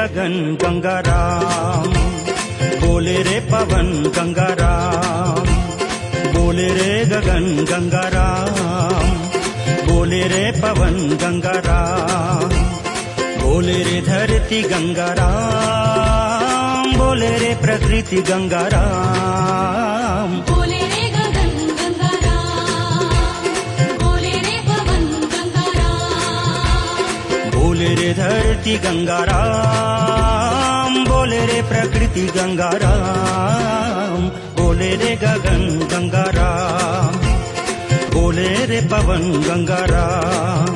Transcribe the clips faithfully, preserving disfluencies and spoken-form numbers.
गगन गंगाराम, बोले रे पवन गंगाराम, बोले रे गगन गंगाराम, बोले रे पवन गंगाराम, बोले रे धरती गंगाराम, बोले रे प्रकृति गंगाराम। बोले रे गगन गंगाराम, बोले रे पवन गंगाराम, बोले रे धरती गंगाराम, बोले रे प्रकृति गंगाराम, बोले रे गगन गंगाराम, बोले रे पवन गंगाराम।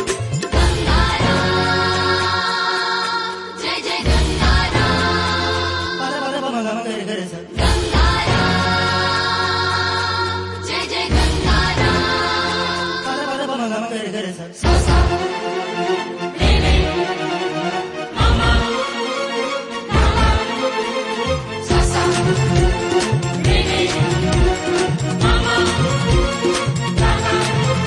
जय जय गंगाराम, गंगाराम, जय जय गंगाराम। सा रे रे मामा मामा, सा सा रे रे मामा मामा।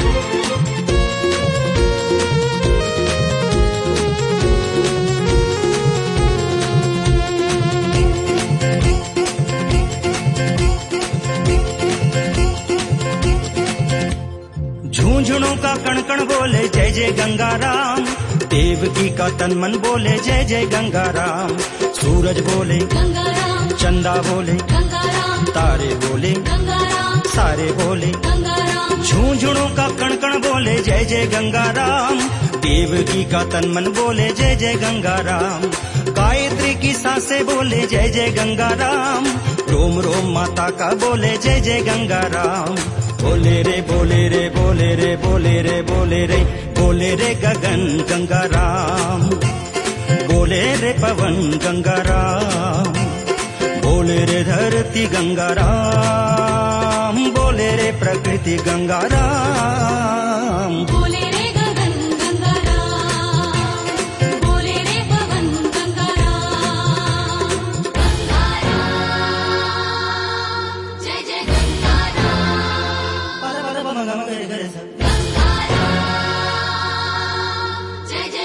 झुंझुनों का कण कण बोले जय जय गंगाराम, देवकी का तन मन बोले जय जय गंगाराम। सूरज बोले गंगाराम, चंदा बोले गंगाराम, तारे बोले गंगाराम, सारे बोले। गंगाराम, झुंझुनों का कण कण बोले जय जय गंगाराम, देवकी का तन मन बोले जय जय गंगाराम। गायत्री की सांसें बोले जय जय गंगाराम, रोम रोम माता का बोले जय जय गंगाराम। बोले रे बोले रे बोले रे बोले रे बोले रे बोले रे गगन गंगाराम, बोले रे पवन गंगाराम, बोले रे धरती गंगाराम, बोले रे प्रकृति गंगाराम। बोले रे गगन गंगाराम, बोले रे पवन गंगाराम। गंगाराम, जय जय गंगाराम, गंगाराम, जय जय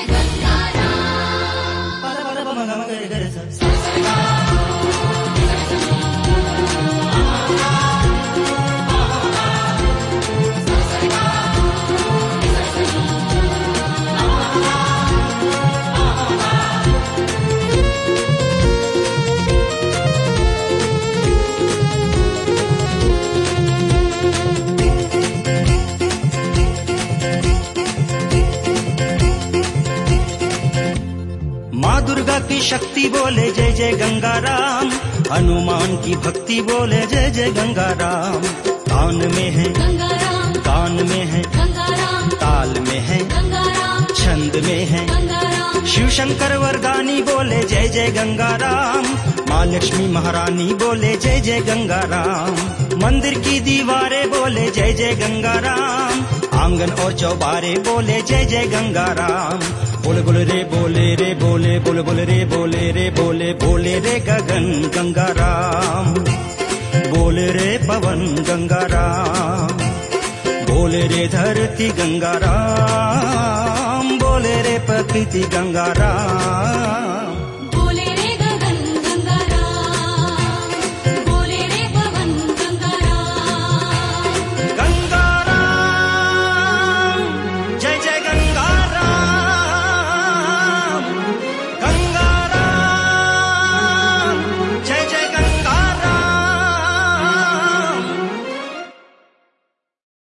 माँ दुर्गा की शक्ति बोले जय जय गंगाराम, हनुमान की भक्ति बोले जय जय गंगाराम। कान में है गंगाराम, कान में है गंगाराम, ताल में है गंगाराम, छंद में है गंगाराम, शिव शंकर वरदानी बोले जय जय गंगाराम। माँ लक्ष्मी महारानी बोले जय जय गंगाराम। मंदिर की दीवारें बोले जय जय गंगाराम, आंगन और चौबारे बोले जय जय गंगाराम। बोले बोले रे बोले रे बोले बोले बोले रे बोले रे बोले बोले रे गगन गंगाराम, बोले रे पवन गंगाराम, बोले रे धरती गंगाराम, बोले रे प्रकृति गंगाराम।